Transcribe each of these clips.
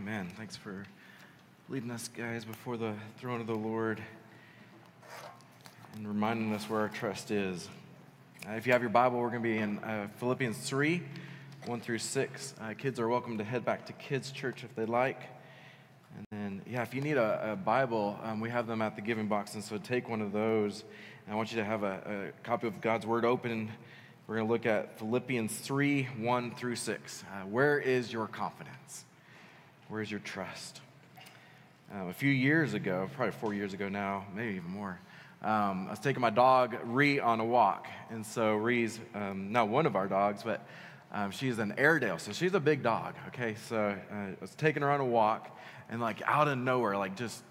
Amen. Thanks for leading us, guys, before the throne of the Lord and reminding us where our trust is. If you have your Bible, we're going to be in Philippians 3, 1 through 6. Kids are welcome to head back to Kids Church if they'd like. And then, if you need a Bible, we have them at the giving box, and so take one of those. And I want you to have a copy of God's Word open. We're going to look at Philippians 3, 1 through 6. Where is your confidence? Where is your trust? A few years ago, probably 4 years ago now, maybe even more, I was taking my dog, Ree, on a walk. And so Ree's not one of our dogs, but she's an Airedale, so she's a big dog, okay? So I was taking her on a walk, and like out of nowhere, like just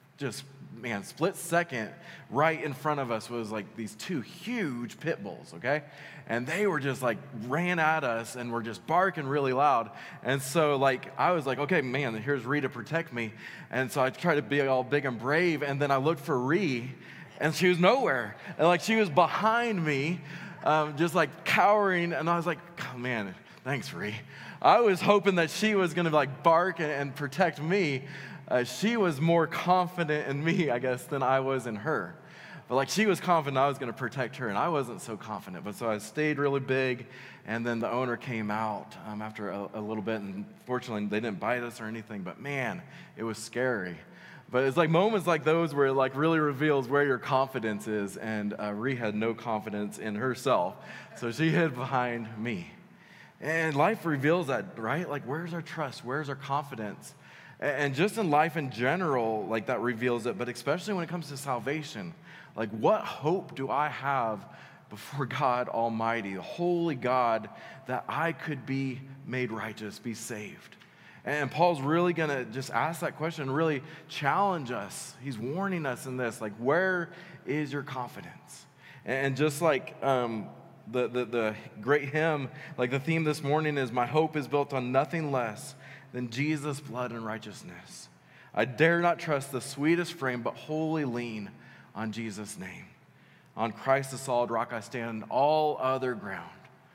man, split second, right in front of us was like these two huge pit bulls, okay? And they were just like ran at us and were just barking really loud. And so like, I was like, okay, man, here's Ree to protect me. And so I tried to be all big and brave. And then I looked for Ree and she was nowhere. And like, she was behind me, just like cowering. And I was like, oh man, thanks, Ree. I was hoping that she was gonna like bark and protect me. She was more confident in me, I guess, than I was in her. But like she was confident I was going to protect her, and I wasn't so confident. But so I stayed really big, and then the owner came out after a little bit, and fortunately they didn't bite us or anything. But man, it was scary. But it's like moments like those where it like really reveals where your confidence is, and Ree had no confidence in herself, so she hid behind me. And life reveals that, right? Like, where's our trust? Where's our confidence? And just in life in general, like that reveals it, but especially when it comes to salvation, like what hope do I have before God Almighty, the holy God, that I could be made righteous, be saved? And Paul's really gonna just ask that question and really challenge us. He's warning us in this, like, where is your confidence? And just like the great hymn, like the theme this morning is, my hope is built on nothing less than Jesus' blood and righteousness. I dare not trust the sweetest frame, but wholly lean on Jesus' name. On Christ the solid rock I stand, all other ground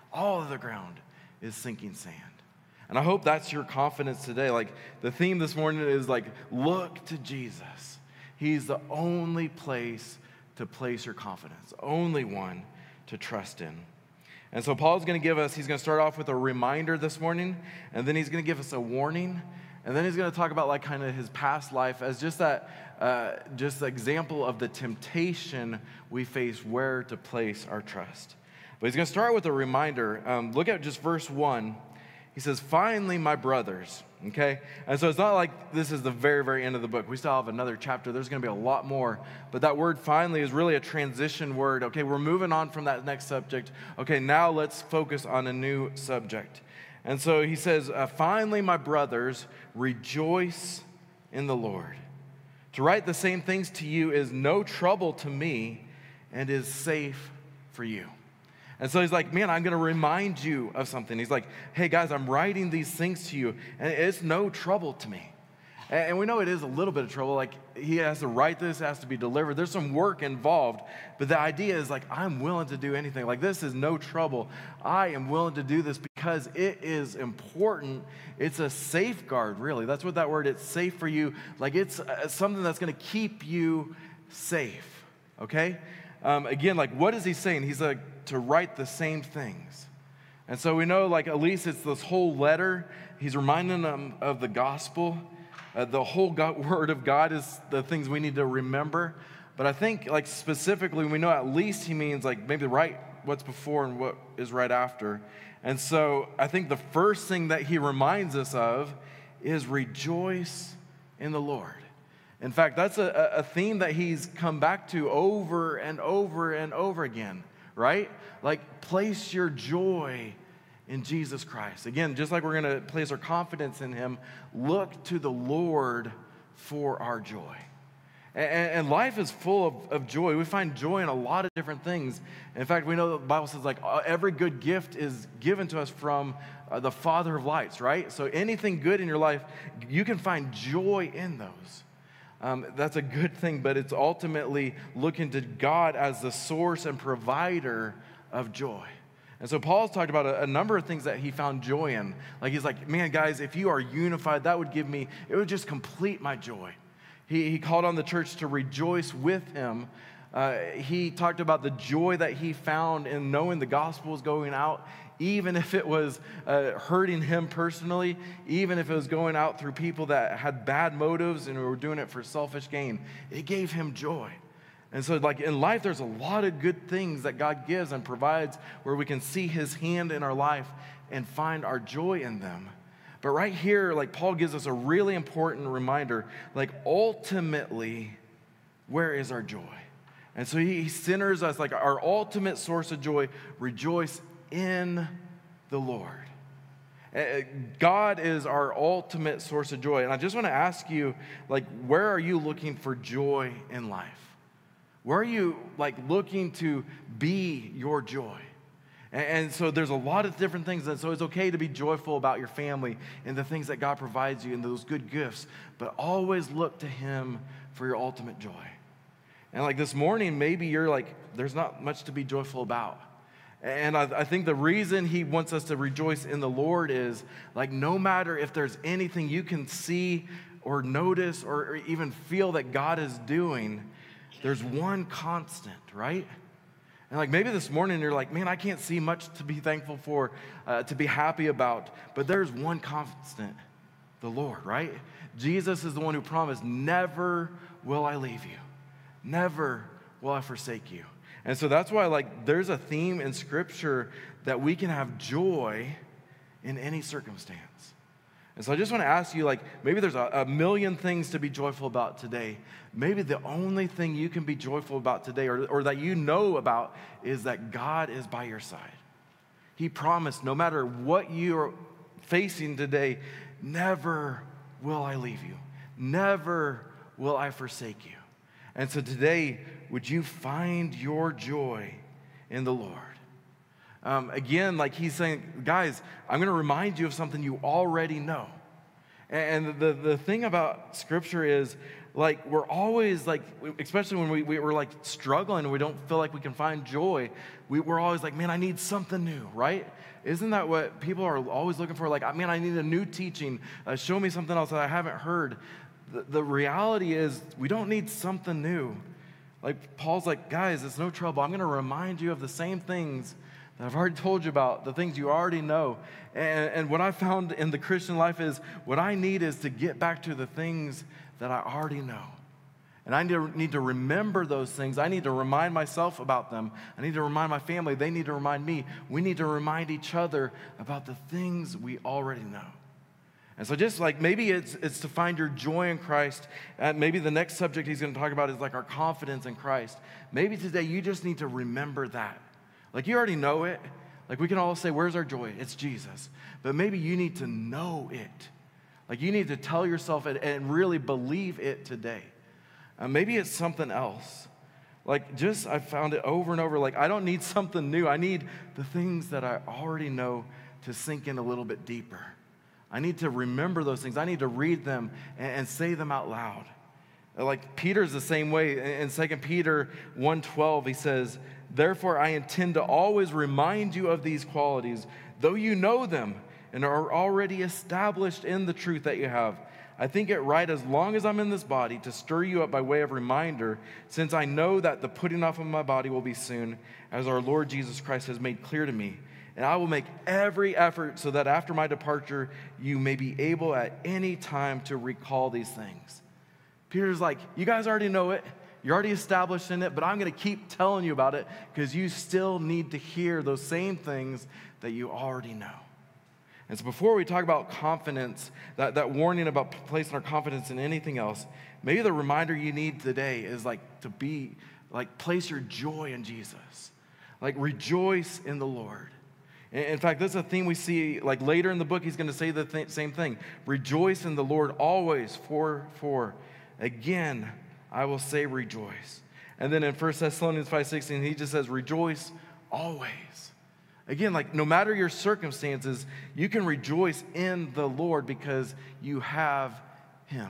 is sinking sand. And I hope that's your confidence today. Like the theme this morning is like, look to Jesus. He's the only place to place your confidence, only one to trust in. And so Paul's going to he's going to start off with a reminder this morning, and then he's going to give us a warning, and then he's going to talk about like kind of his past life as just that, just the example of the temptation we face, where to place our trust. But he's going to start with a reminder. Look at just verse 1. He says, finally, my brothers, okay? And so it's not like this is the very, very end of the book. We still have another chapter. There's going to be a lot more. But that word finally is really a transition word. Okay, we're moving on from that next subject. Okay, now let's focus on a new subject. And so he says, finally, my brothers, rejoice in the Lord. To write the same things to you is no trouble to me and is safe for you. And so he's like, man, I'm going to remind you of something. He's like, hey, guys, I'm writing these things to you, and it's no trouble to me. And we know it is a little bit of trouble. Like, he has to write this, has to be delivered. There's some work involved. But the idea is, like, I'm willing to do anything. Like, this is no trouble. I am willing to do this because it is important. It's a safeguard, really. That's what that word, it's safe for you. Like, it's something that's going to keep you safe, okay? Again, like, what is he saying? He's like, to write the same things. And so we know, like, at least it's this whole letter. He's reminding them of the gospel. The whole word of God is the things we need to remember. But I think, like, specifically, we know at least he means, like, maybe write what's before and what is right after. And so I think the first thing that he reminds us of is rejoice in the Lord. In fact, that's a theme that he's come back to over and over and over again, right? Like, place your joy in Jesus Christ. Again, just like we're going to place our confidence in him, look to the Lord for our joy. And life is full of joy. We find joy in a lot of different things. In fact, we know the Bible says, like, every good gift is given to us from the Father of lights, right? So anything good in your life, you can find joy in those. That's a good thing, but it's ultimately looking to God as the source and provider of joy. And so Paul's talked about a number of things that he found joy in. Like he's like, man, guys, if you are unified, it would just complete my joy. He called on the church to rejoice with him. He talked about the joy that he found in knowing the gospel was going out, even if it was hurting him personally, even if it was going out through people that had bad motives and were doing it for selfish gain. It gave him joy. And so like in life, there's a lot of good things that God gives and provides where we can see his hand in our life and find our joy in them. But right here, like Paul gives us a really important reminder, like ultimately, where is our joy? And so he centers us, like our ultimate source of joy, rejoice in the Lord. God is our ultimate source of joy. And I just want to ask you, like, where are you looking for joy in life? Where are you like looking to be your joy? And so there's a lot of different things. And so it's okay to be joyful about your family and the things that God provides you and those good gifts. But always look to him for your ultimate joy. And like this morning, maybe you're like, there's not much to be joyful about. And I think the reason he wants us to rejoice in the Lord is like no matter if there's anything you can see or notice or even feel that God is doing, there's one constant, right? And like maybe this morning you're like, man, I can't see much to be thankful for, to be happy about. But there's one constant, the Lord, right? Jesus is the one who promised, never will I leave you. Never will I forsake you. And so that's why like there's a theme in Scripture that we can have joy in any circumstance. And so I just want to ask you, like, maybe there's a million things to be joyful about today. Maybe the only thing you can be joyful about today or that you know about is that God is by your side. He promised no matter what you're facing today, never will I leave you. Never will I forsake you. And so today, would you find your joy in the Lord? Again, like he's saying, guys, I'm going to remind you of something you already know. And the thing about Scripture is, like, we're always, like, especially when we're like, struggling and we don't feel like we can find joy, we're always like, man, I need something new, right? Isn't that what people are always looking for? Like, man, I need a new teaching. Show me something else that I haven't heard. The reality is, we don't need something new. Like, Paul's like, guys, it's no trouble. I'm going to remind you of the same things that I've already told you about, the things you already know. And what I found in the Christian life is what I need is to get back to the things that I already know. And I need to remember those things. I need to remind myself about them. I need to remind my family. They need to remind me. We need to remind each other about the things we already know. And so just like maybe it's to find your joy in Christ. And maybe the next subject he's going to talk about is like our confidence in Christ. Maybe today you just need to remember that. Like you already know it. Like we can all say, where's our joy? It's Jesus. But maybe you need to know it. Like you need to tell yourself it and really believe it today. Maybe it's something else. Like just I found it over and over. Like I don't need something new. I need the things that I already know to sink in a little bit deeper. I need to remember those things. I need to read them and say them out loud. Like Peter's the same way. In 2 Peter 1:12, he says, therefore I intend to always remind you of these qualities, though you know them and are already established in the truth that you have. I think it right, as long as I'm in this body, to stir you up by way of reminder, since I know that the putting off of my body will be soon, as our Lord Jesus Christ has made clear to me. And I will make every effort so that after my departure, you may be able at any time to recall these things. Peter's like, you guys already know it. You're already established in it, but I'm going to keep telling you about it because you still need to hear those same things that you already know. And so before we talk about confidence, that warning about placing our confidence in anything else, maybe the reminder you need today is like to be, like place your joy in Jesus. Like rejoice in the Lord. In fact, this is a theme we see, like later in the book, he's going to say the same thing. Rejoice in the Lord always, for again, I will say rejoice. And then in 1 Thessalonians 5:16, he just says, rejoice always. Again, like no matter your circumstances, you can rejoice in the Lord because you have him.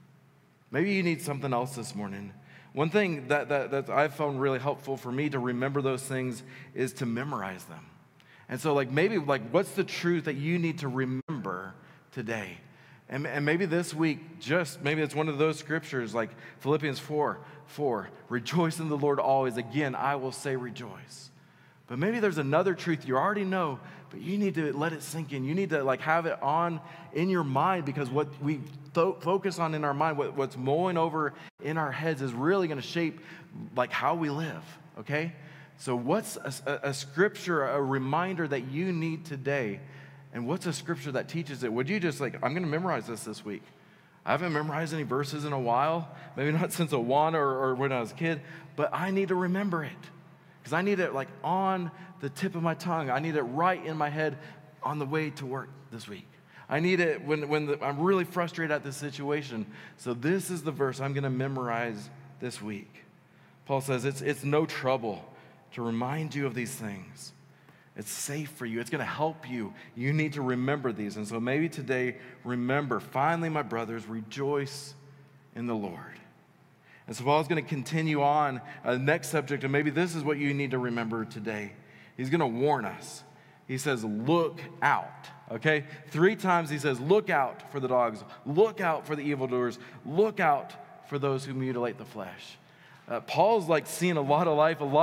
Maybe you need something else this morning. One thing that I've found really helpful for me to remember those things is to memorize them. And so like maybe like what's the truth that you need to remember today? And maybe this week, just maybe it's one of those scriptures like Philippians 4:4, rejoice in the Lord always. Again, I will say rejoice. But maybe there's another truth you already know, but you need to let it sink in. You need to like have it on in your mind, because what we focus on in our mind, what's mulling over in our heads is really going to shape like how we live, okay? So what's a scripture, a reminder that you need today? And what's a scripture that teaches it? Would you just like, I'm going to memorize this week. I haven't memorized any verses in a while, maybe not since Awana or when I was a kid, but I need to remember it. Because I need it like on the tip of my tongue. I need it right in my head on the way to work this week. I need it when I'm really frustrated at this situation. So this is the verse I'm going to memorize this week. Paul says it's no trouble to remind you of these things. It's safe for you. It's going to help you. You need to remember these. And so maybe today, remember, finally, my brothers, rejoice in the Lord. And so Paul's going to continue on the next subject, and maybe this is what you need to remember today. He's going to warn us. He says, look out, okay? 3 times he says, look out for the dogs. Look out for the evildoers. Look out for those who mutilate the flesh. Paul's like seen a lot of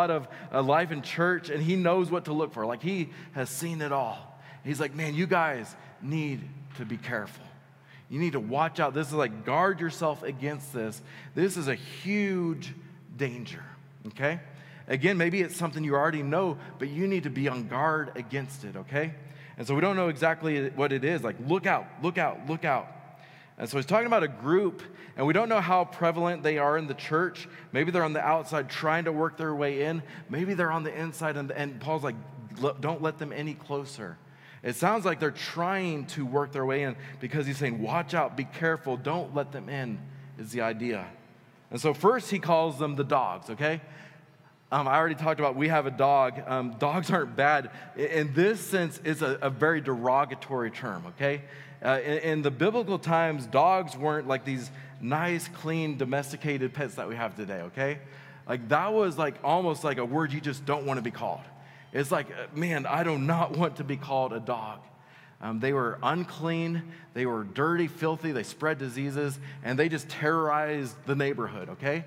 life in church, and he knows what to look for. Like he has seen it all. He's like, man, you guys need to be careful. You need to watch out. This is like, guard yourself against this. This is a huge danger, okay? Again, maybe it's something you already know, but you need to be on guard against it, okay? And so we don't know exactly what it is. Like, look out, look out, look out. And so he's talking about a group, and we don't know how prevalent they are in the church. Maybe they're on the outside trying to work their way in. Maybe they're on the inside, and Paul's like, don't let them any closer. It sounds like they're trying to work their way in, because he's saying, watch out, be careful, don't let them in, is the idea. And so first he calls them the dogs, okay? I already talked about we have a dog. Dogs aren't bad. In this sense, it's a very derogatory term, okay? In the biblical times, dogs weren't like these nice, clean, domesticated pets that we have today, okay? Like that was like almost like a word you just don't want to be called. It's like, man, I do not want to be called a dog. They were unclean, they were dirty, filthy, they spread diseases, and they just terrorized the neighborhood, okay?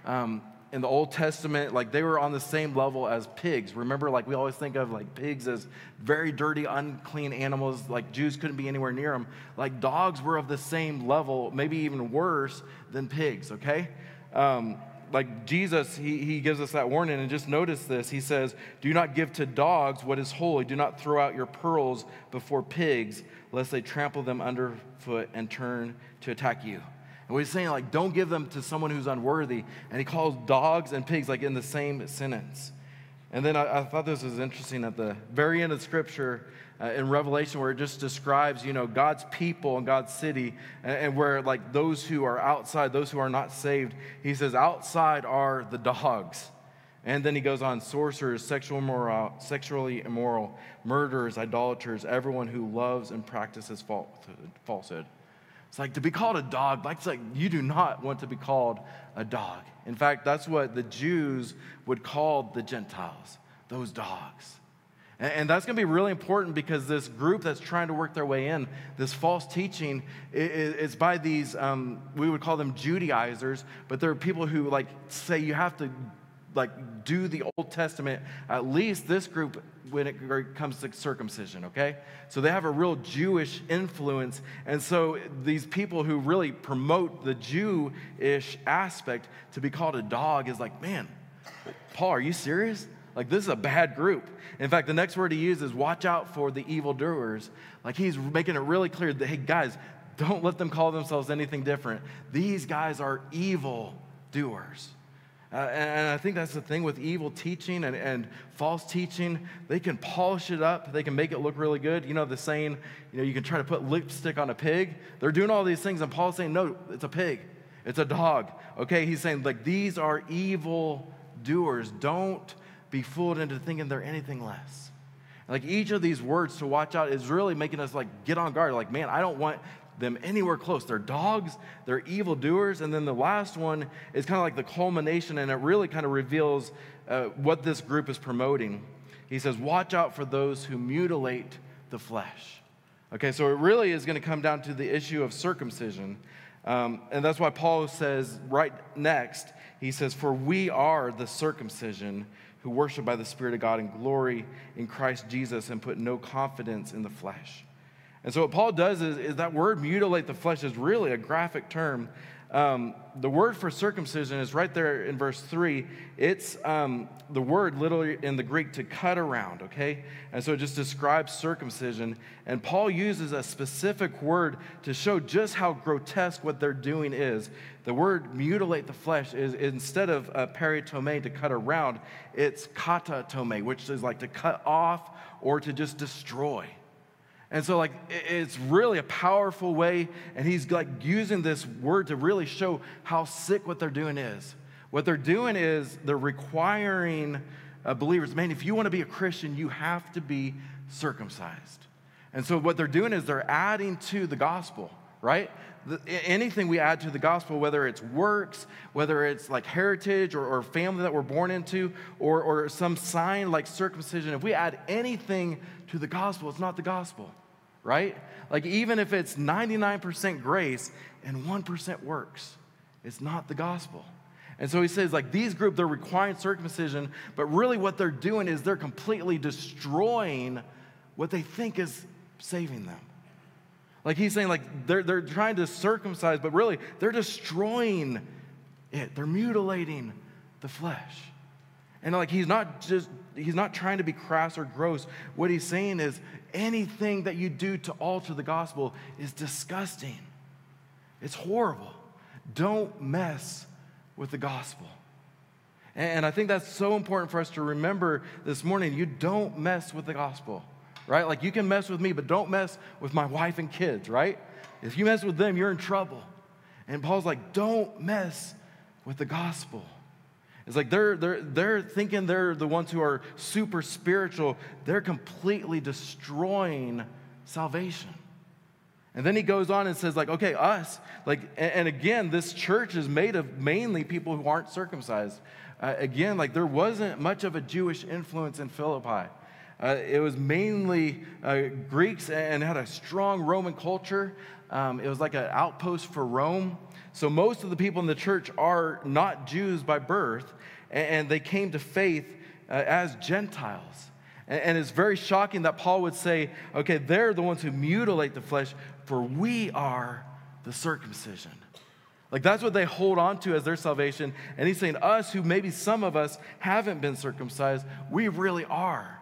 In the Old Testament, like they were on the same level as pigs. Remember, like we always think of like pigs as very dirty, unclean animals, like Jews couldn't be anywhere near them. Like dogs were of the same level, maybe even worse than pigs, okay? Like Jesus, he gives us that warning, and just notice this. He says, do not give to dogs what is holy. Do not throw out your pearls before pigs, lest they trample them underfoot and turn to attack you. And he's saying, like, don't give them to someone who's unworthy. And he calls dogs and pigs, like, in the same sentence. And then I thought this was interesting at the very end of Scripture in Revelation, where it just describes, God's people and God's city, and where, like, those who are outside, those who are not saved, he says, outside are the dogs. And then he goes on, sorcerers, sexually immoral, murderers, idolaters, everyone who loves and practices falsehood. It's like to be called a dog, it's like you do not want to be called a dog. In fact, that's what the Jews would call the Gentiles, those dogs. And that's going to be really important, because this group that's trying to work their way in, this false teaching, is by these, we would call them Judaizers, but they're people who like say you have to like do the Old Testament, at least this group, when it comes to circumcision, okay? So they have a real Jewish influence. And so these people who really promote the Jewish aspect, to be called a dog is like, man, Paul, are you serious? Like, this is a bad group. In fact, the next word he uses is watch out for the evildoers. Like, he's making it really clear that, hey, guys, don't let them call themselves anything different. These guys are evil doers. And I think that's the thing with evil teaching and false teaching. They can polish it up. They can make it look really good. The saying, you can try to put lipstick on a pig. They're doing all these things, and Paul's saying, no, it's a pig. It's a dog. Okay, he's saying, like, these are evil doers. Don't be fooled into thinking they're anything less. Like, each of these words to watch out is really making us, like, get on guard. Like, man, I don't want them anywhere close. They're dogs, they're evildoers, and then the last one is kind of like the culmination, and it really kind of reveals what this group is promoting. He says, watch out for those who mutilate the flesh. Okay, so it really is going to come down to the issue of circumcision. And that's why Paul says right next, he says, for we are the circumcision who worship by the Spirit of God and glory in Christ Jesus and put no confidence in the flesh. And so what Paul does is that word mutilate the flesh is really a graphic term. The word for circumcision is right there in verse 3. It's the word literally in the Greek to cut around, okay? And so it just describes circumcision. And Paul uses a specific word to show just how grotesque what they're doing is. The word mutilate the flesh is instead of peritome, to cut around, it's katatome, which is like to cut off or to just destroy. And so, like, it's really a powerful way, and he's, like, using this word to really show how sick what they're doing is. What they're doing is they're requiring believers, man, if you want to be a Christian, you have to be circumcised. And so what they're doing is they're adding to the gospel, right? Anything we add to the gospel, whether it's works, whether it's like heritage or family that we're born into, or some sign like circumcision, if we add anything to the gospel, it's not the gospel. Right? Like even if it's 99% grace and 1% works, it's not the gospel. And so he says like these groups, they're requiring circumcision, but really what they're doing is they're completely destroying what they think is saving them. Like he's saying like they're trying to circumcise, but really they're destroying it. They're mutilating the flesh. And like he's not trying to be crass or gross. What he's saying is anything that you do to alter the gospel is disgusting. It's horrible. Don't mess with the gospel. And I think that's so important for us to remember this morning. You don't mess with the gospel, right? Like you can mess with me, but don't mess with my wife and kids, right? If you mess with them, you're in trouble. And Paul's like, don't mess with the gospel. It's like they're thinking they're the ones who are super spiritual. They're completely destroying salvation. And then he goes on and says, like, okay, us, like, and again, this church is made of mainly people who aren't circumcised. Again, like there wasn't much of a Jewish influence in Philippi. It was mainly Greeks and had a strong Roman culture. It was like an outpost for Rome. So most of the people in the church are not Jews by birth, and they came to faith as Gentiles. And it's very shocking that Paul would say, okay, they're the ones who mutilate the flesh, for we are the circumcision. Like that's what they hold on to as their salvation. And he's saying us, who maybe some of us haven't been circumcised, we really are.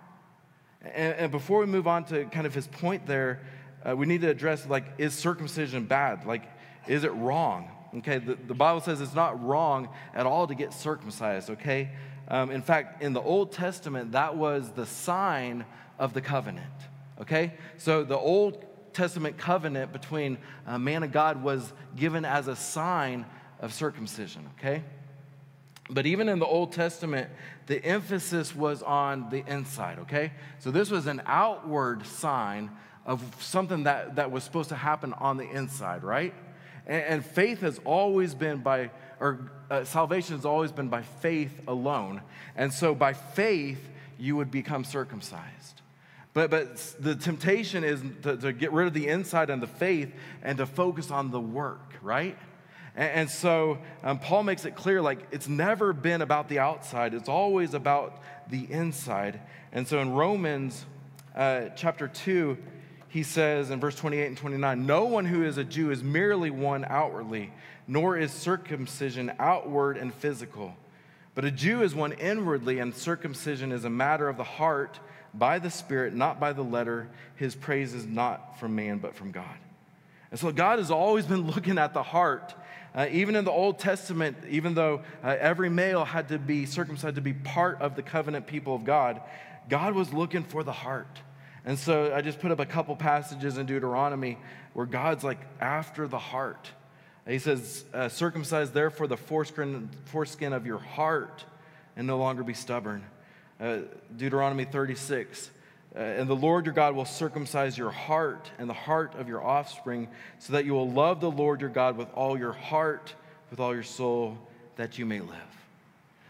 And before we move on to kind of his point there, we need to address, like, is circumcision bad? Like, is it wrong? Okay, the Bible says it's not wrong at all to get circumcised, okay? In fact, in the Old Testament, that was the sign of the covenant, okay? So the Old Testament covenant between man and God was given as a sign of circumcision, okay? But even in the Old Testament, the emphasis was on the inside, okay? So this was an outward sign of something that was supposed to happen on the inside, right? And faith has always been salvation has always been by faith alone. And so by faith, you would become circumcised. But the temptation is to get rid of the inside and the faith and to focus on the work, right? And so Paul makes it clear, like, it's never been about the outside. It's always about the inside. And so in Romans chapter 2, he says in verse 28 and 29, no one who is a Jew is merely one outwardly, nor is circumcision outward and physical. But a Jew is one inwardly, and circumcision is a matter of the heart, by the Spirit, not by the letter. His praise is not from man, but from God. And so God has always been looking at the heart. Even in the Old Testament, even though every male had to be circumcised to be part of the covenant people of God, God was looking for the heart. And so I just put up a couple passages in Deuteronomy where God's like after the heart. He says, circumcise therefore the foreskin of your heart and no longer be stubborn. Deuteronomy 36, and the Lord your God will circumcise your heart and the heart of your offspring so that you will love the Lord your God with all your heart, with all your soul, that you may live.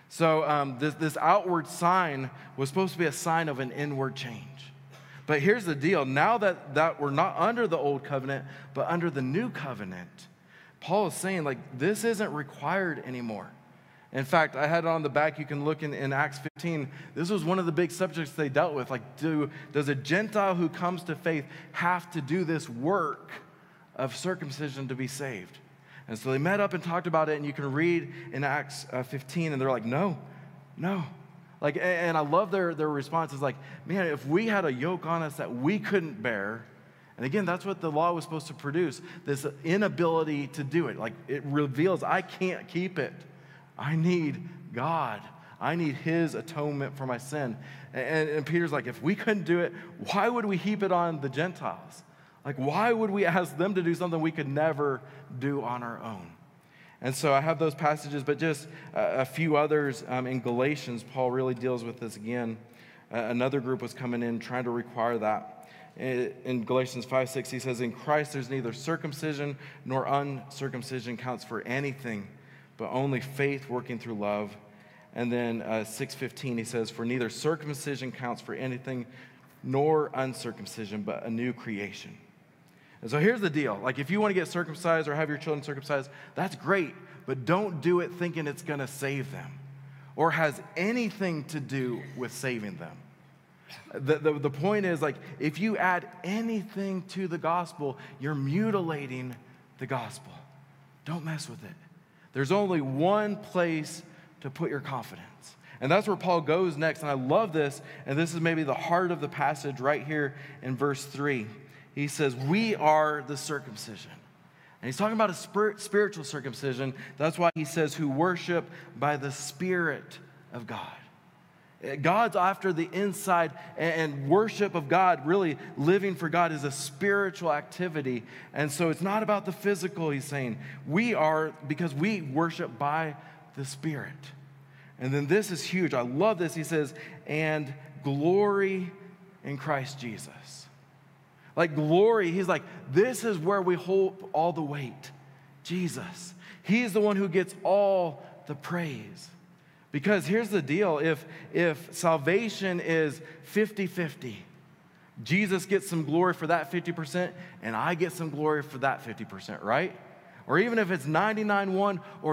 So this outward sign was supposed to be a sign of an inward change. But here's the deal. Now that we're not under the old covenant, but under the new covenant, Paul is saying, like, this isn't required anymore. In fact, I had it on the back. You can look in Acts 15. This was one of the big subjects they dealt with. Like, does a Gentile who comes to faith have to do this work of circumcision to be saved? And so they met up and talked about it, and you can read in Acts 15, and they're like, no. Like, and I love their response is like, man, if we had a yoke on us that we couldn't bear, and again, that's what the law was supposed to produce, this inability to do it. Like, it reveals I can't keep it. I need God. I need his atonement for my sin. And Peter's like, if we couldn't do it, why would we heap it on the Gentiles? Like, why would we ask them to do something we could never do on our own? And so I have those passages, but just a few others. In Galatians, Paul really deals with this again. Another group was coming in trying to require that. In Galatians 5:6, he says, in Christ there's neither circumcision nor uncircumcision counts for anything, but only faith working through love. And then 6:15, he says, for neither circumcision counts for anything nor uncircumcision, but a new creation. And so here's the deal. Like, if you want to get circumcised or have your children circumcised, that's great, but don't do it thinking it's going to save them or has anything to do with saving them. The point is, like, if you add anything to the gospel, you're mutilating the gospel. Don't mess with it. There's only one place to put your confidence. And that's where Paul goes next. And I love this. And this is maybe the heart of the passage right here in verse 3. He says, we are the circumcision. And he's talking about a spiritual circumcision. That's why he says, who worship by the Spirit of God. God's after the inside, and worship of God, really living for God, is a spiritual activity. And so it's not about the physical, he's saying. We are, because we worship by the Spirit. And then this is huge. I love this. He says, and glory in Christ Jesus. Like, glory, he's like, this is where we hold all the weight. Jesus. He's the one who gets all the praise. Because here's the deal. If salvation is 50-50, Jesus gets some glory for that 50%, and I get some glory for that 50%, right? Or even if it's 99.1 or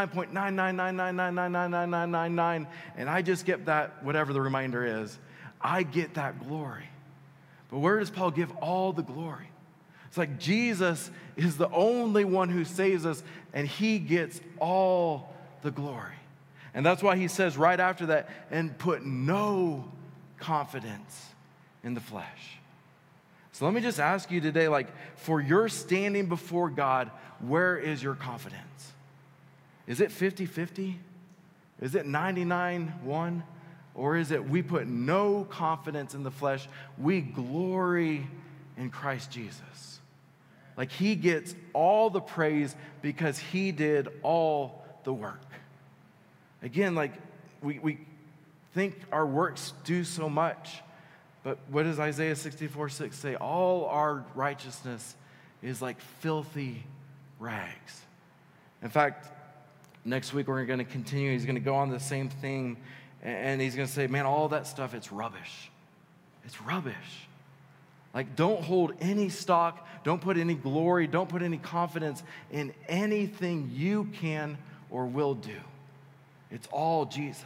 99.999999999, and I just get that, whatever the remainder is, I get that glory. But where does Paul give all the glory? It's like Jesus is the only one who saves us, and he gets all the glory. And that's why he says right after that, and put no confidence in the flesh. So let me just ask you today, like, for your standing before God, where is your confidence? Is it 50-50? Is it 99-1? Or is it we put no confidence in the flesh, we glory in Christ Jesus? Like, he gets all the praise because he did all the work. Again, like, we think our works do so much, but what does Isaiah 64:6 say? All our righteousness is like filthy rags. In fact, next week we're going to continue. He's going to go on the same thing, and he's going to say, man, all that stuff, it's rubbish. It's rubbish. Like, don't hold any stock, don't put any glory, don't put any confidence in anything you can or will do. It's all Jesus.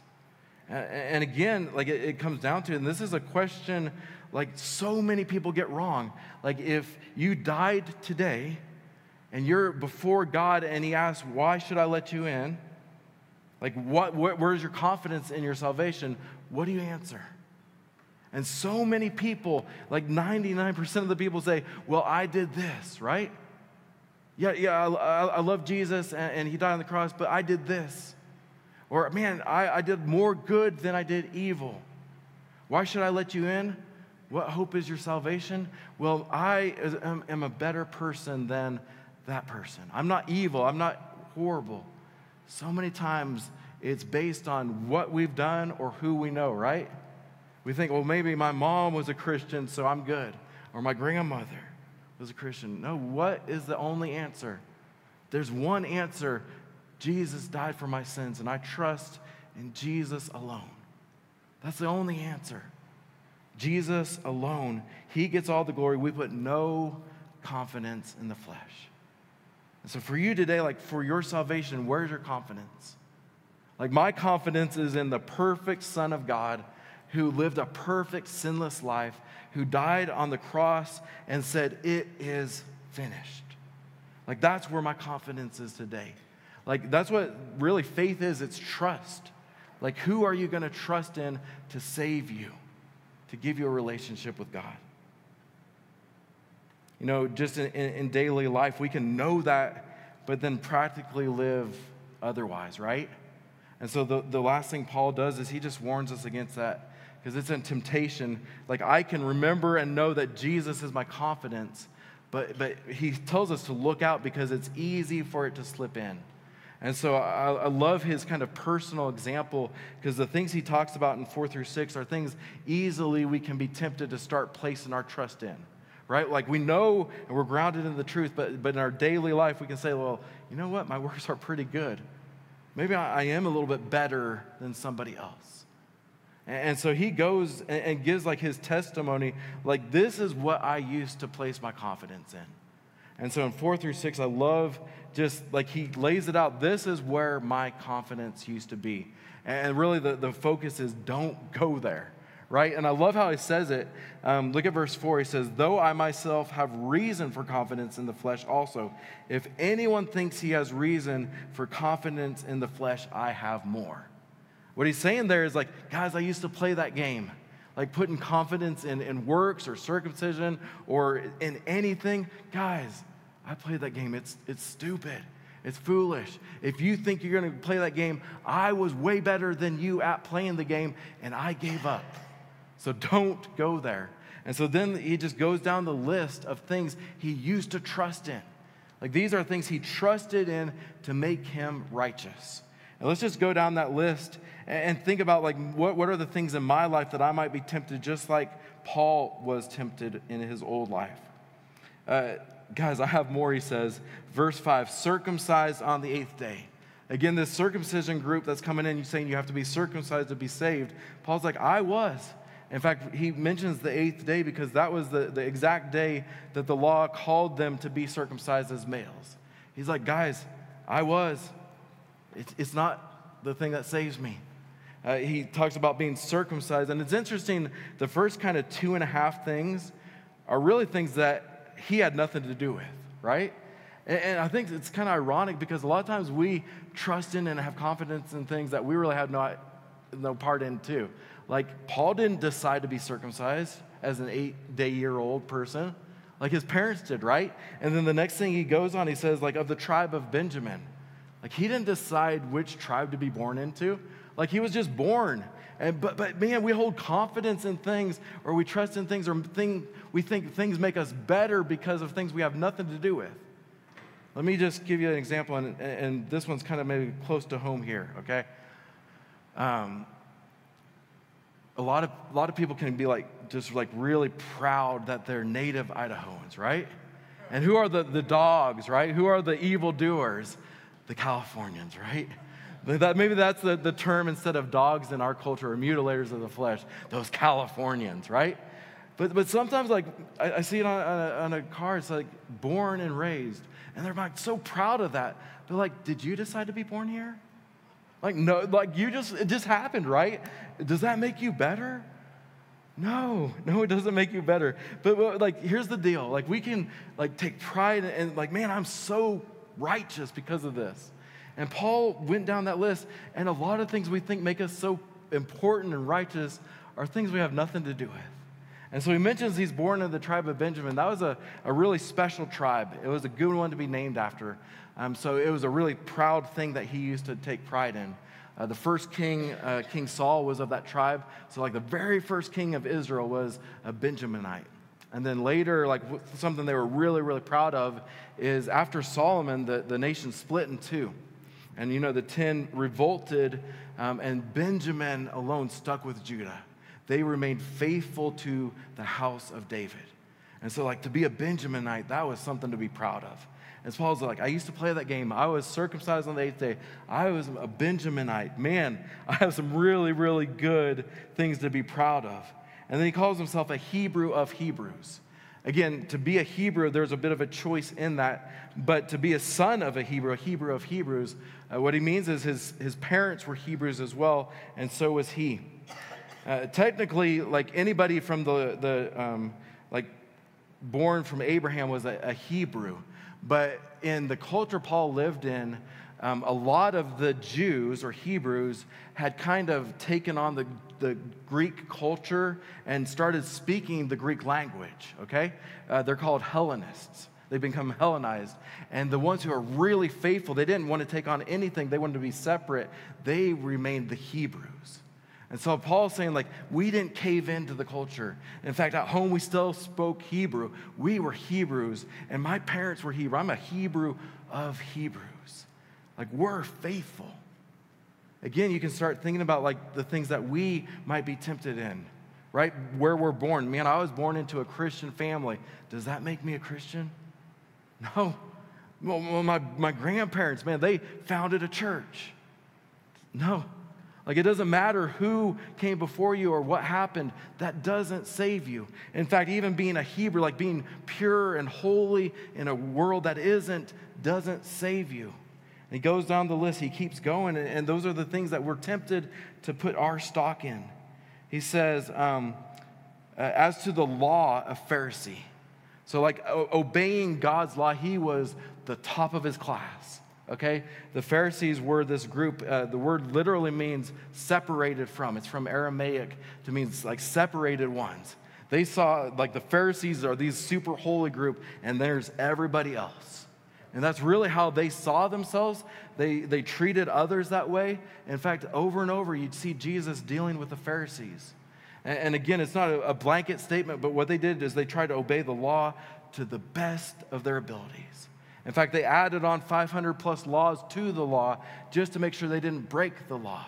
And again, like, it comes down to, and this is a question like so many people get wrong. Like, if you died today and you're before God and he asks, why should I let you in? Like, where's your confidence in your salvation? What do you answer? And so many people, like 99% of the people say, well, I did this, right? Yeah, I love Jesus and he died on the cross, but I did this. Or, man, I did more good than I did evil. Why should I let you in? What hope is your salvation? Well, I am a better person than that person. I'm not evil. I'm not horrible. So many times it's based on what we've done or who we know, right? We think, well, maybe my mom was a Christian, so I'm good. Or my grandmother was a Christian. No, what is the only answer? There's one answer. Jesus died for my sins, and I trust in Jesus alone. That's the only answer. Jesus alone. He gets all the glory. We put no confidence in the flesh. And so for you today, like for your salvation, where's your confidence? Like my confidence is in the perfect Son of God who lived a perfect sinless life, who died on the cross and said, "It is finished." Like that's where my confidence is today. Like that's what really faith is. It's trust. Like who are you going to trust in to save you, to give you a relationship with God? You know, just in daily life, we can know that, but then practically live otherwise, right? And so the last thing Paul does is he just warns us against that, because it's in temptation. Like I can remember and know that Jesus is my confidence, but he tells us to look out because it's easy for it to slip in. And so I love his kind of personal example, because the things he talks about in 4-6 are things easily we can be tempted to start placing our trust in, right? Like we know and we're grounded in the truth, but in our daily life we can say, well, you know what? My works are pretty good. Maybe I am a little bit better than somebody else. And so he goes and gives like his testimony, like this is what I used to place my confidence in. And so in 4-6, I love just like he lays it out. This is where my confidence used to be. And really the focus is don't go there, right? And I love how he says it. Look at verse 4. He says, though I myself have reason for confidence in the flesh also, if anyone thinks he has reason for confidence in the flesh, I have more. What he's saying there is like, guys, I used to play that game. Like putting confidence in works or circumcision or in anything. Guys, I played that game. It's stupid. It's foolish. If you think you're going to play that game, I was way better than you at playing the game, and I gave up. So don't go there. And so then he just goes down the list of things he used to trust in. Like these are things he trusted in to make him righteous. And let's just go down that list and think about like what are the things in my life that I might be tempted just like Paul was tempted in his old life. Guys, I have more, he says. Verse 5, circumcised on the 8th day. Again, this circumcision group that's coming in, you're saying you have to be circumcised to be saved. Paul's like, I was. In fact, he mentions the 8th day because that was the exact day that the law called them to be circumcised as males. He's like, guys, I was. It's not the thing that saves me. He talks about being circumcised. And it's interesting, the first kind of 2.5 things are really things that he had nothing to do with, right? And I think it's kind of ironic because a lot of times we trust in and have confidence in things that we really have no part in too. Like Paul didn't decide to be circumcised as an 8-day-year-old person. Like his parents did, right? And then the next thing he goes on, he says like of the tribe of Benjamin. Like he didn't decide which tribe to be born into. Like he was just born. But man, we hold confidence in things, or we trust in things, or we think things make us better because of things we have nothing to do with. Let me just give you an example, and this one's kind of maybe close to home here, okay? A lot of people can be like just like really proud that they're native Idahoans, right? And who are the dogs, right? Who are the evildoers? The Californians, right? Maybe that's the term instead of dogs in our culture, or mutilators of the flesh, those Californians, right? But sometimes like I see it on a car, it's like born and raised, and they're like so proud of that. They're like, did you decide to be born here? Like no, like it just happened, right? Does that make you better? No, it doesn't make you better. But like here's the deal, like we can like take pride and like, man, I'm so righteous because of this. And Paul went down that list, and a lot of things we think make us so important and righteous are things we have nothing to do with. And so he mentions he's born in the tribe of Benjamin. That was a really special tribe. It was a good one to be named after. So it was a really proud thing that he used to take pride in. The first king, King Saul, was of that tribe. So like the very first king of Israel was a Benjaminite. And then later, like something they were really, really proud of is after Solomon, the nation split in two. And you know, the 10 revolted, and Benjamin alone stuck with Judah. They remained faithful to the house of David. And so like to be a Benjaminite, that was something to be proud of. And Paul's like, I used to play that game. I was circumcised on the 8th day. I was a Benjaminite. Man, I have some really, really good things to be proud of. And then he calls himself a Hebrew of Hebrews. Again, to be a Hebrew, there's a bit of a choice in that. But to be a son of a Hebrew of Hebrews, what he means is his parents were Hebrews as well, and so was he. Technically, like anybody from like born from Abraham was a Hebrew. But in the culture Paul lived in, a lot of the Jews or Hebrews had kind of taken on the Greek culture and started speaking the Greek language, okay? They're called Hellenists. They become Hellenized. And the ones who are really faithful, they didn't want to take on anything. They wanted to be separate. They remained the Hebrews. And so Paul's saying, like, we didn't cave into the culture. In fact, at home, we still spoke Hebrew. We were Hebrews, and my parents were Hebrew. I'm a Hebrew of Hebrews. Like, we're faithful. Again, you can start thinking about, like, the things that we might be tempted in, right? Where we're born. Man, I was born into a Christian family. Does that make me a Christian? No. Well, my grandparents, man, they founded a church. No. Like, it doesn't matter who came before you or what happened. That doesn't save you. In fact, even being a Hebrew, like being pure and holy in a world that isn't, doesn't save you. And he goes down the list. He keeps going. And those are the things that we're tempted to put our stock in. He says, as to the law, a Pharisee. So like obeying God's law, he was the top of his class. Okay, the Pharisees were this group. The word literally means separated from. It's from Aramaic to means like separated ones. They saw like the Pharisees are these super holy group, and there's everybody else. And that's really how they saw themselves. They treated others that way. In fact, over and over, you'd see Jesus dealing with the Pharisees. And again, it's not a blanket statement, but what they did is they tried to obey the law to the best of their abilities. In fact, they added on 500 plus laws to the law just to make sure they didn't break the law.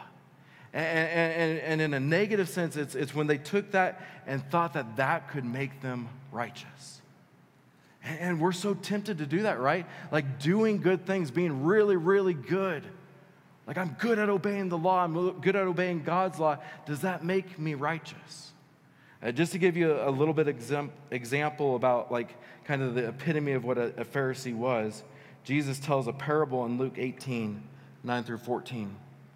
And in a negative sense, it's when they took that and thought that could make them righteous. And we're so tempted to do that, right? Like doing good things, being really, really good. Like I'm good at obeying the law, I'm good at obeying God's law. Does that make me righteous? Just to give you a little bit example about like kind of the epitome of what a Pharisee was, Jesus tells a parable in Luke 18, 9 through 14.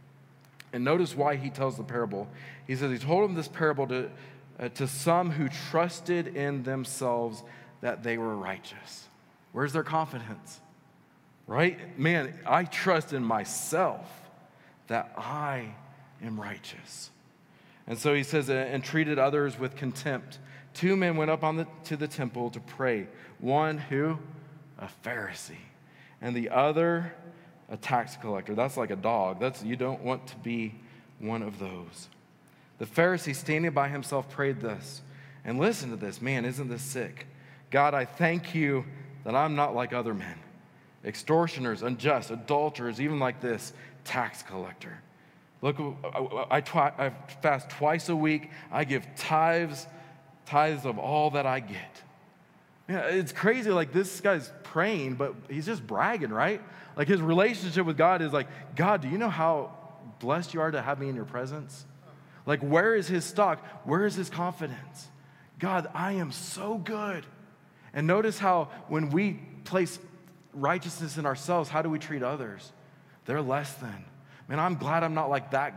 And notice why he tells the parable. He says he told him this parable to some who trusted in themselves that they were righteous. Where's their confidence? Right? Man, I trust in myself that I am righteous. And so he says, and treated others with contempt. 2 men went up to the temple to pray. One who? A Pharisee. And the other, a tax collector. That's like a dog. You don't want to be one of those. The Pharisee, standing by himself, prayed this. And listen to this. Man, isn't this sick? God, I thank you that I'm not like other men. Extortioners, unjust, adulterers, even like this tax collector. Look, I fast twice a week. I give tithes of all that I get. Yeah, it's crazy. Like this guy's praying, but he's just bragging, right? Like his relationship with God is like, God, do you know how blessed you are to have me in your presence? Like, where is his stock? Where is his confidence? God, I am so good. And notice how when we place righteousness in ourselves, how do we treat others? They're less than. Man, I'm glad I'm not like that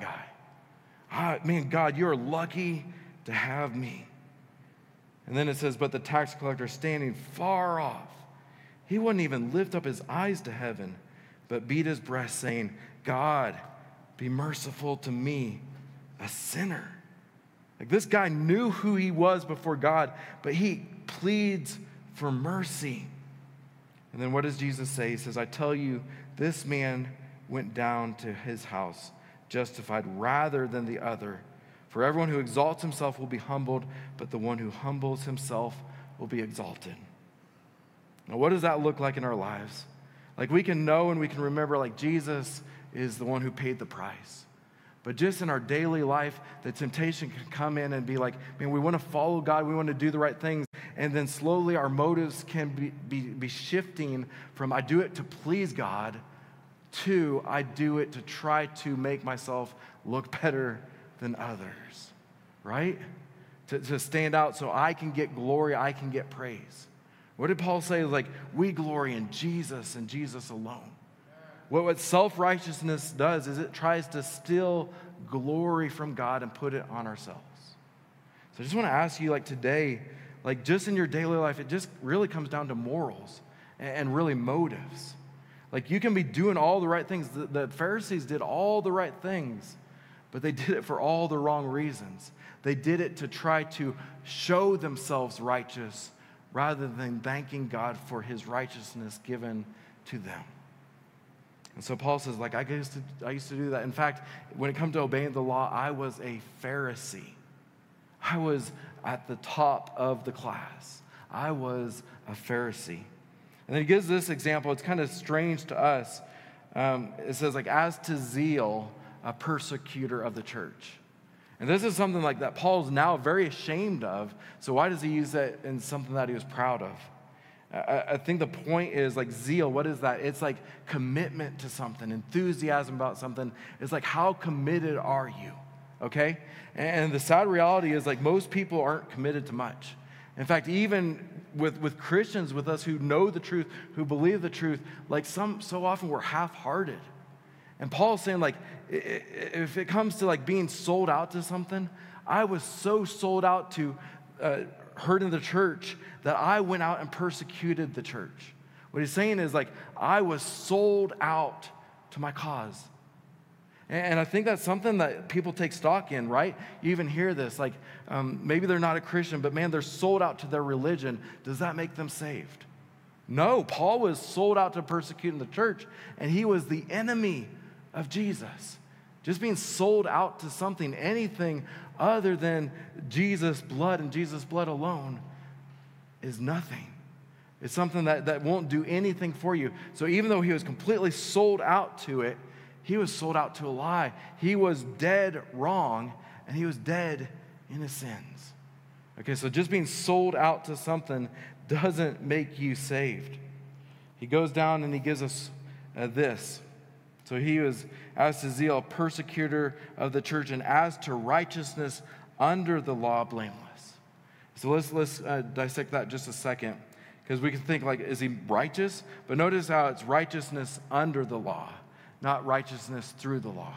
guy. Man, God, you're lucky to have me. And then it says, but the tax collector standing far off, he wouldn't even lift up his eyes to heaven, but beat his breast, saying, God, be merciful to me, a sinner. Like this guy knew who he was before God, but he pleads for mercy. And then what does Jesus say? He says, I tell you, this man went down to his house justified rather than the other. For everyone who exalts himself will be humbled, but the one who humbles himself will be exalted. Now, what does that look like in our lives? Like we can know and we can remember like Jesus is the one who paid the price. But just in our daily life, the temptation can come in and be like, man, we want to follow God. We want to do the right things. And then slowly our motives can be shifting from I do it to please God to I do it to try to make myself look better than others, right? To stand out so I can get glory, I can get praise. What did Paul say? Like, we glory in Jesus and Jesus alone. What self-righteousness does is it tries to steal glory from God and put it on ourselves. So I just want to ask you, like today, like just in your daily life, it just really comes down to morals and really motives. Like you can be doing all the right things. The Pharisees did all the right things, but they did it for all the wrong reasons. They did it to try to show themselves righteous rather than thanking God for his righteousness given to them. And so Paul says, like, I used to do that. In fact, when it comes to obeying the law, I was a Pharisee. I was at the top of the class. I was a Pharisee. And then he gives this example. It's kind of strange to us. It says, like, as to zeal, a persecutor of the church. And this is something like that Paul's now very ashamed of. So why does he use that in something that he was proud of? I think the point is like zeal. What is that? It's like commitment to something, enthusiasm about something. It's like, how committed are you? Okay? And the sad reality is like most people aren't committed to much. In fact, even with Christians, with us who know the truth, who believe the truth, like so often we're half-hearted. And Paul's saying like, if it comes to like being sold out to something, I was so sold out to hurting the church that I went out and persecuted the church. What he's saying is like, I was sold out to my cause. And I think that's something that people take stock in, right? You even hear this, like maybe they're not a Christian, but man, they're sold out to their religion. Does that make them saved? No, Paul was sold out to persecuting the church, and he was the enemy of Jesus. Just being sold out to something, anything other than Jesus' blood and Jesus' blood alone is nothing. It's something that won't do anything for you. So even though he was completely sold out to it, he was sold out to a lie. He was dead wrong, and he was dead in his sins. Okay, so just being sold out to something doesn't make you saved. He goes down and he gives us this. So he was, as to zeal, a persecutor of the church, and as to righteousness under the law, blameless. So let's dissect that just a second, because we can think like, is he righteous? But notice how it's righteousness under the law, not righteousness through the law.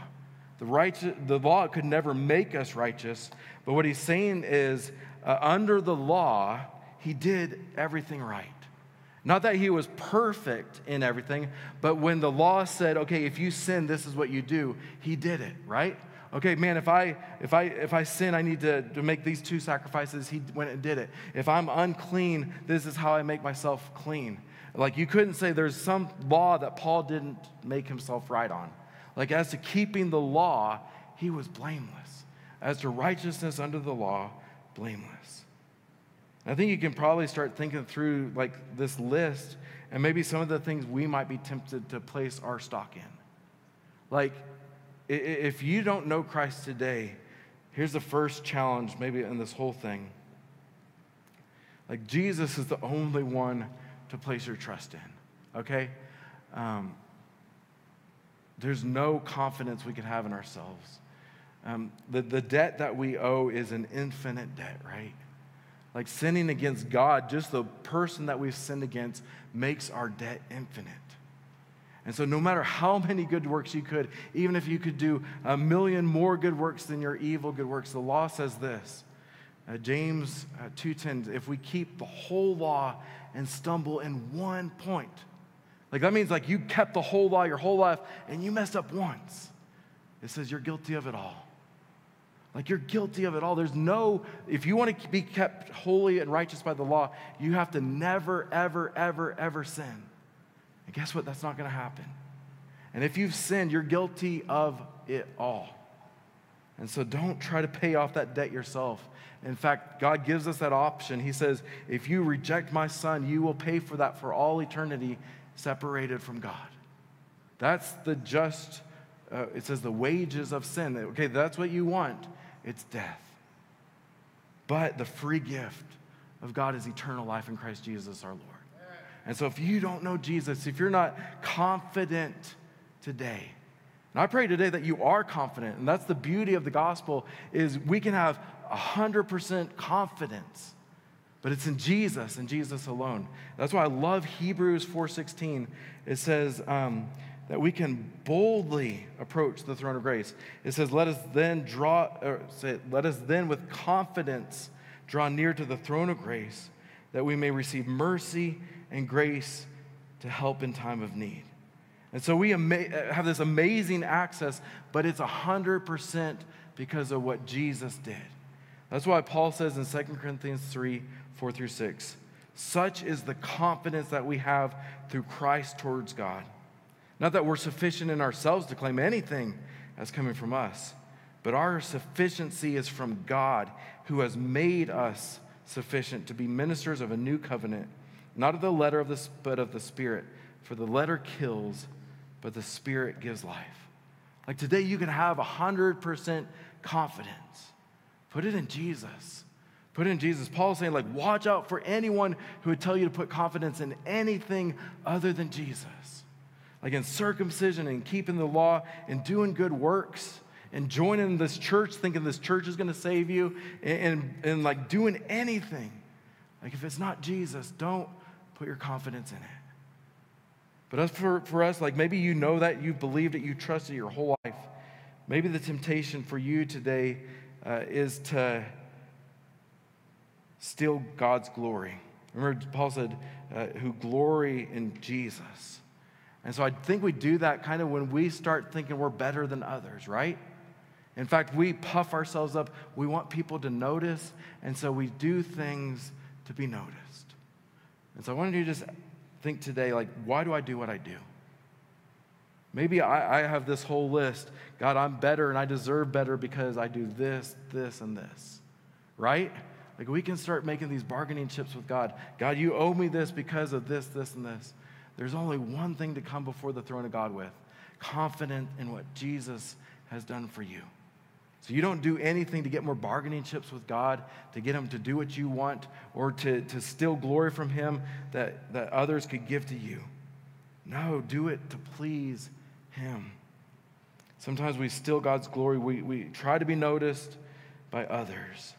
The law could never make us righteous, but what he's saying is under the law, he did everything right. Not that he was perfect in everything, but when the law said, okay, if you sin, this is what you do, he did it, right? Okay, man, if I sin, I need to make these 2 sacrifices. He went and did it. If I'm unclean, this is how I make myself clean. Like you couldn't say there's some law that Paul didn't make himself right on. Like as to keeping the law, he was blameless. As to righteousness under the law, blameless. I think you can probably start thinking through like this list and maybe some of the things we might be tempted to place our stock in. Like if you don't know Christ today, here's the first challenge maybe in this whole thing. Like Jesus is the only one to place your trust in, okay? There's no confidence we can have in ourselves. The debt that we owe is an infinite debt, right? Like sinning against God, just the person that we've sinned against makes our debt infinite. And so no matter how many good works you could, even if you could do 1 million more good works than your evil good works, the law says this, James 2:10, if we keep the whole law and stumble in one point, like that means like you kept the whole law your whole life and you messed up once. It says you're guilty of it all. Like you're guilty of it all. There's no, if you want to be kept holy and righteous by the law, you have to never, ever, ever, ever sin. And guess what? That's not going to happen. And if you've sinned, you're guilty of it all. And so don't try to pay off that debt yourself. In fact, God gives us that option. He says, if you reject my son, you will pay for that for all eternity separated from God. That's the just, it says the wages of sin. Okay, that's what you want. It's death. But the free gift of God is eternal life in Christ Jesus our Lord. And so if you don't know Jesus, if you're not confident today, and I pray today that you are confident, and that's the beauty of the gospel, is we can have 100% confidence, but it's in Jesus and Jesus alone. That's why I love Hebrews 4:16. It says that we can boldly approach the throne of grace. It says, let us then with confidence draw near to the throne of grace, that we may receive mercy and grace to help in time of need. And so we have this amazing access, but it's 100% because of what Jesus did. That's why Paul says in 2 Corinthians 3:4-6, such is the confidence that we have through Christ towards God. Not that we're sufficient in ourselves to claim anything as coming from us, but our sufficiency is from God, who has made us sufficient to be ministers of a new covenant, not of the letter but of the Spirit. For the letter kills, but the Spirit gives life. Like today, you can have 100% confidence. Put it in Jesus. Put it in Jesus. Paul's saying, like, watch out for anyone who would tell you to put confidence in anything other than Jesus. Like in circumcision and keeping the law and doing good works and joining this church, thinking this church is going to save you and like doing anything. Like if it's not Jesus, don't put your confidence in it. But as for us, like maybe you know that, you've believed it, you trusted your whole life. Maybe the temptation for you today is to steal God's glory. Remember, Paul said, who glory in Jesus. And so I think we do that kind of when we start thinking we're better than others, right? In fact, we puff ourselves up. We want people to notice, and so we do things to be noticed. And so I wanted you to just think today, like, why do I do what I do? Maybe I have this whole list. God, I'm better and I deserve better because I do this, this, and this, right? Like we can start making these bargaining chips with God. God, you owe me this because of this, this, and this. There's only one thing to come before the throne of God with: confident in what Jesus has done for you. So you don't do anything to get more bargaining chips with God, to get him to do what you want, or to steal glory from him that others could give to you. No, do it to please him. Sometimes we steal God's glory. We try to be noticed by others.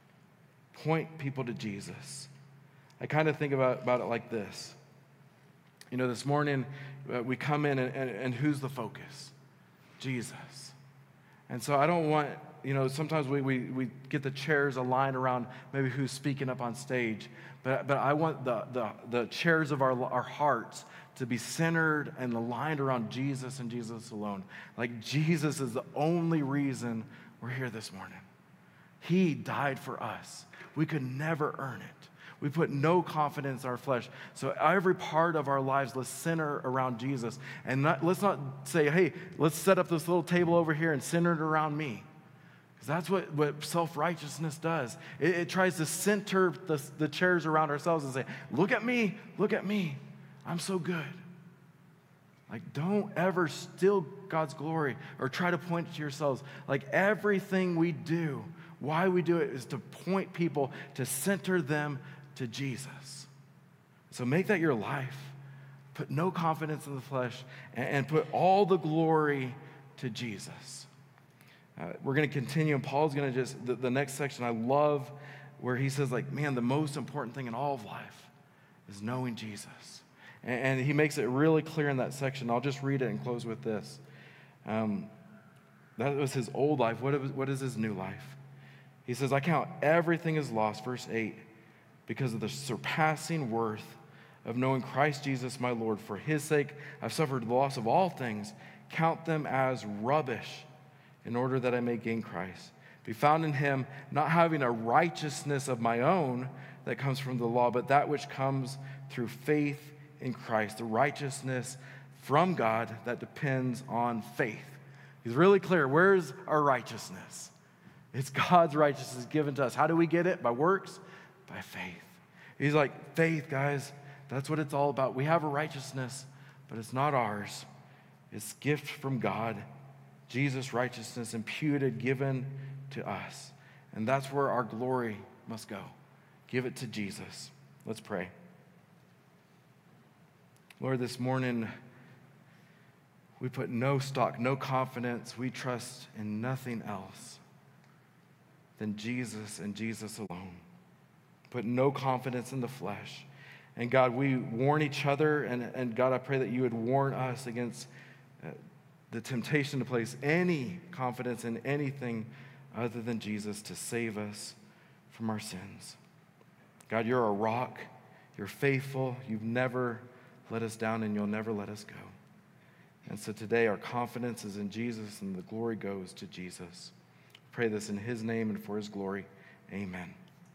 Point people to Jesus. I kind of think about it like this. You know, this morning we come in and who's the focus? Jesus. And so I don't want, you know, sometimes we get the chairs aligned around maybe who's speaking up on stage, but I want the chairs of our hearts to be centered and aligned around Jesus and Jesus alone. Like Jesus is the only reason we're here this morning. He died for us. We could never earn it. We put no confidence in our flesh. So every part of our lives, let's center around Jesus. And let's not say, hey, let's set up this little table over here and center it around me. Because that's what self-righteousness does. It tries to center the chairs around ourselves and say, look at me, I'm so good. Like, don't ever steal God's glory or try to point it to yourselves. Like, everything we do, why we do it is to point people, to center them to Jesus. So make that your life. Put no confidence in the flesh and put all the glory to Jesus. We're going to continue, and Paul's going to just, the next section I love where he says, like, man, the most important thing in all of life is knowing Jesus. And he makes it really clear in that section. I'll just read it and close with this. That was his old life. What is his new life? He says, I count everything as lost, verse 8, because of the surpassing worth of knowing Christ Jesus my Lord. For his sake I've suffered the loss of all things. Count them as rubbish in order that I may gain Christ. Be found in him, not having a righteousness of my own that comes from the law, but that which comes through faith in Christ, the righteousness from God that depends on faith. He's really clear. Where's our righteousness? It's God's righteousness given to us. How do we get it? By works? By faith. He's like, faith, guys, that's what it's all about. We have a righteousness, but it's not ours. It's gift from God. Jesus' righteousness imputed, given to us. And that's where our glory must go. Give it to Jesus. Let's pray. Lord, this morning we put no stock, no confidence. We trust in nothing else than Jesus and Jesus alone. Put no confidence in the flesh. And God, we warn each other, and God, I pray that you would warn us against the temptation to place any confidence in anything other than Jesus to save us from our sins. God, you're a rock. You're faithful. You've never let us down, and you'll never let us go. And so today our confidence is in Jesus, and the glory goes to Jesus. Pray this in his name and for his glory. Amen.